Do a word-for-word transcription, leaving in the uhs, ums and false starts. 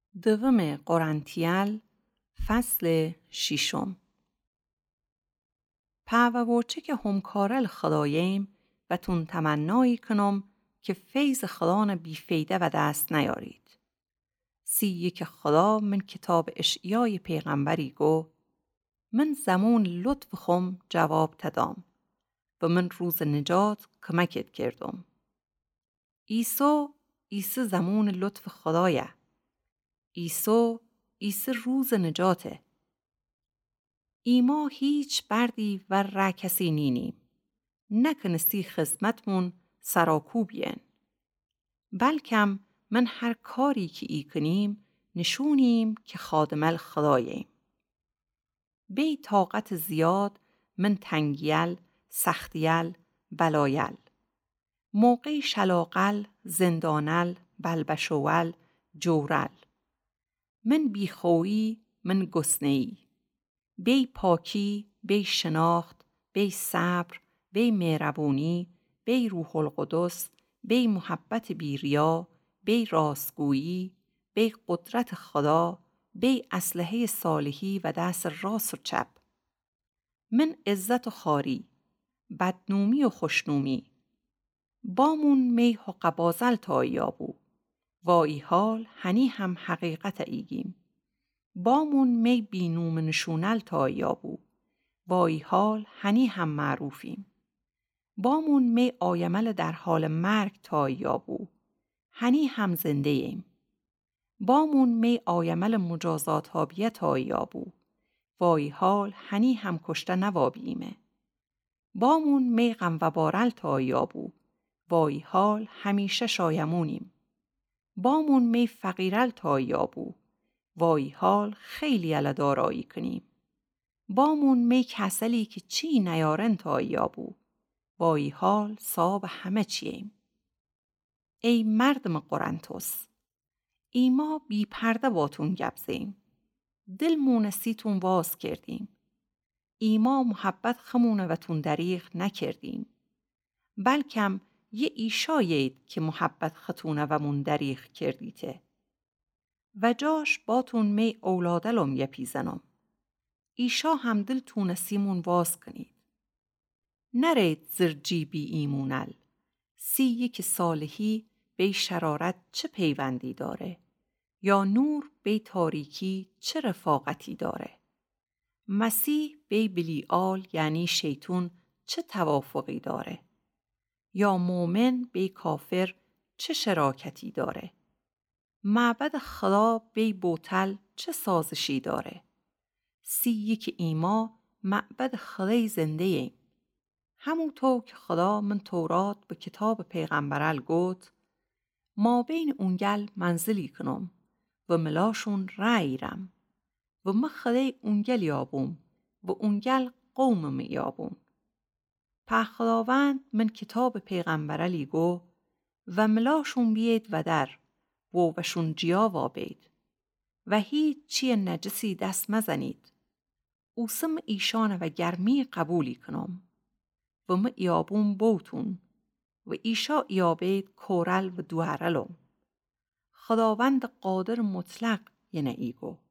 دوم قرنتیل فصل ششم. پاوورچه که همکارل خدایم و تون تمنایی کنم که فیض خدان بی فیده و دست نیارید. سی که خدا من کتاب اشعیای پیغمبری گو من زمون لطف خم جواب تدام و من روز نجات کمکت کردم. ایسو ایسو زمون لطف خدایه. ایسو ایسو روز نجاته. ایما هیچ بردی و را کسی نینیم. نکنستی خدمتمون سراکوبین. بلکم من هر کاری که ای کنیم نشونیم که خادمل خداییم. بی طاقت زیاد من تنگیل، سختیل، بلایل. موقع شلاقل، زندانل، بلبشوال، جورل. من بی خویی، من گسنه‌ای. بی پاکی، بی شناخت، بی صبر، بی مهربونی، بی روح القدس، بی محبت بی ریا، بی راستگویی، بی قدرت خدا، بی اسلحه صالحی و دست راست و چپ. من عزت و خاری، بدنومی و خوشنومی. بامون می و قبازل تا یابو. وای حال هنی هم حقیقت ایگیم. بامون می بینوم نشونل تا یابو. وای حال هنی هم معروفیم. بامون می آیمل در حال مرگ تا یابو. هنی هم زنده ایم. بامون می آیمل مجازات هابیه تا یابو. وای حال هنی هم کشته نوابیمه. بامون می غم و بارل تا یابو. وای حال همیشه شایمونیم. بامون می فقیرل تا یابو. وای حال خیلی علا دارایی کنیم. بامون می کسلی که چی نیارن تا یابو. وای حال صاحب همه چیم. ای مردم قرنتوس، ایما بی پرده باتون گبزیم. دل مونسیتون واز کردیم. ایما محبت خمونه و تون دریغ نکردیم. بلکم یه ایشایید که محبت خطونه و مون دریغ کردیته. و جاش باتون می اولادلم یپیزنم. ایشا هم دل تونسیمون واز کنید. نرید زر جیبی ایمونل. سی یک صالحی بی شرارت چه پیوندی داره؟ یا نور بی تاریکی چه رفاقتی داره؟ مسیح بی بلیال یعنی شیطون چه توافقی داره؟ یا مومن بی کافر چه شراکتی داره؟ معبد خدا بی بوتل چه سازشی داره؟ سی یک ایما معبد خدای زنده ایم. همونطور که خدا من تورات به کتاب پیغمبرل گفت ما بین اونگل منزلی کنم و ملاشون رایرم و ما خدای اونگل یابم و اونگل قومم یابم. په خداوند من کتاب پیغمبرلی گو و ملاشون بید و در و وشون جیا وابید و هیچ چی نجسی دست مزنید. اوسم ایشان و گرمی قبولی کنم و ما ایابون بوتون و ایشا ایابید کورل و دوهرلم. خداوند قادر مطلق یه ایگو.